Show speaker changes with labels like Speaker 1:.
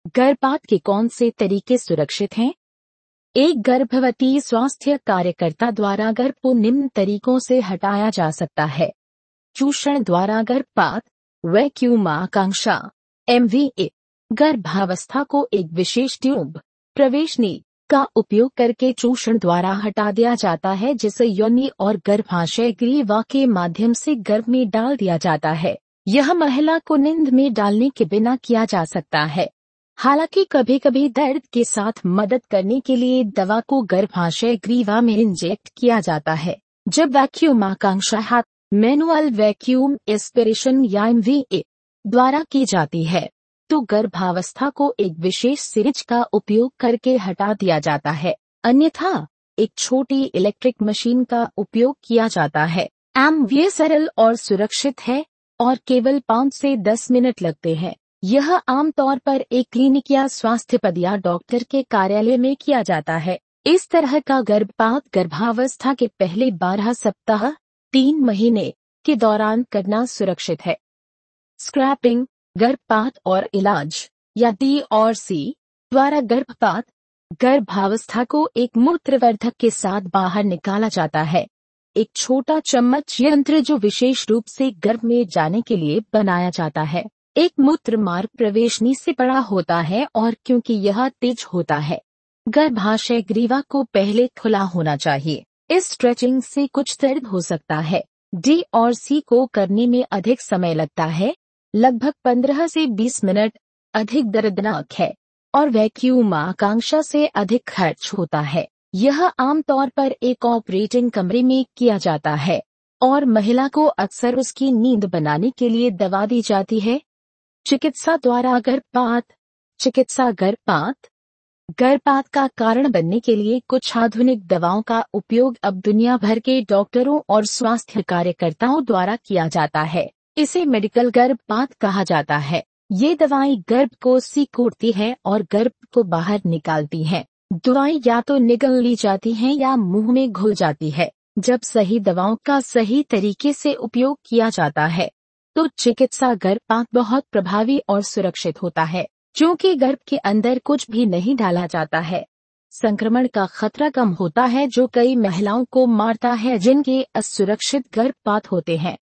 Speaker 1: गर्भपात के कौन से तरीके सुरक्षित हैं? एक गर्भवती स्वास्थ्य कार्यकर्ता द्वारा गर्भ को निम्न तरीकों से हटाया जा सकता है। चूषण द्वारा गर्भपात, वैक्यूम आकांक्षा, MVA। गर्भावस्था को एक विशेष ट्यूब, प्रवेशनी का उपयोग करके चूषण द्वारा हटा दिया जाता है, जिसे योनि और गर्भाशय ग्रीवा के माध्यम से गर्भ में डाल दिया जाता है। यह महिला को नींद में डालने के बिना किया जा सकता है। हालांकि कभी कभी दर्द के साथ मदद करने के लिए दवा को गर्भाशय ग्रीवा में इंजेक्ट किया जाता है। जब वैक्यूम आकांक्षा हाथ मैनुअल वैक्यूम एस्पिरेशन या MVA द्वारा की जाती है, तो गर्भावस्था को एक विशेष सिरिंज का उपयोग करके हटा दिया जाता है। अन्यथा एक छोटी इलेक्ट्रिक मशीन का उपयोग किया जाता है। MVA सरल और सुरक्षित है और केवल 5 से 10 मिनट लगते हैं। यह आमतौर पर एक क्लिनिक या स्वास्थ्य पद या डॉक्टर के कार्यालय में किया जाता है। इस तरह का गर्भपात गर्भावस्था के पहले 12 सप्ताह 3 महीने के दौरान करना सुरक्षित है। स्क्रैपिंग, गर्भपात और इलाज या D&C द्वारा गर्भपात, गर्भावस्था को एक मूत्रवर्धक के साथ बाहर निकाला जाता है। एक छोटा चम्मच यंत्र जो विशेष रूप से गर्भ में जाने के लिए बनाया जाता है, एक मूत्र मार्ग प्रवेशनी से बड़ा होता है और क्योंकि यह तेज होता है, गर्भाशय ग्रीवा को पहले खुला होना चाहिए। इस स्ट्रेचिंग से कुछ दर्द हो सकता है। D&C को करने में अधिक समय लगता है, लगभग 15 से 20 मिनट, अधिक दर्दनाक है और वैक्यूम आकांक्षा से अधिक खर्च होता है। यह आमतौर पर एक ऑपरेटिंग कमरे में किया जाता है और महिला को अक्सर उसकी नींद बनाने के लिए दवा दी जाती है। चिकित्सा द्वारा गर्भपात। चिकित्सा गर्भपात का कारण बनने के लिए कुछ आधुनिक दवाओं का उपयोग अब दुनिया भर के डॉक्टरों और स्वास्थ्य कार्यकर्ताओं द्वारा किया जाता है। इसे मेडिकल गर्भपात कहा जाता है। ये दवाएं गर्भ को सिकोड़ती हैं और गर्भ को बाहर निकालती हैं। दवाएं या तो निगल ली जाती हैं या मुंह में घुल जाती है। जब सही दवाओं का सही तरीके से उपयोग किया जाता है, तो चिकित्सा गर्भपात बहुत प्रभावी और सुरक्षित होता है, क्योंकि गर्भ के अंदर कुछ भी नहीं डाला जाता है। संक्रमण का खतरा कम होता है, जो कई महिलाओं को मारता है जिनके असुरक्षित गर्भपात होते हैं।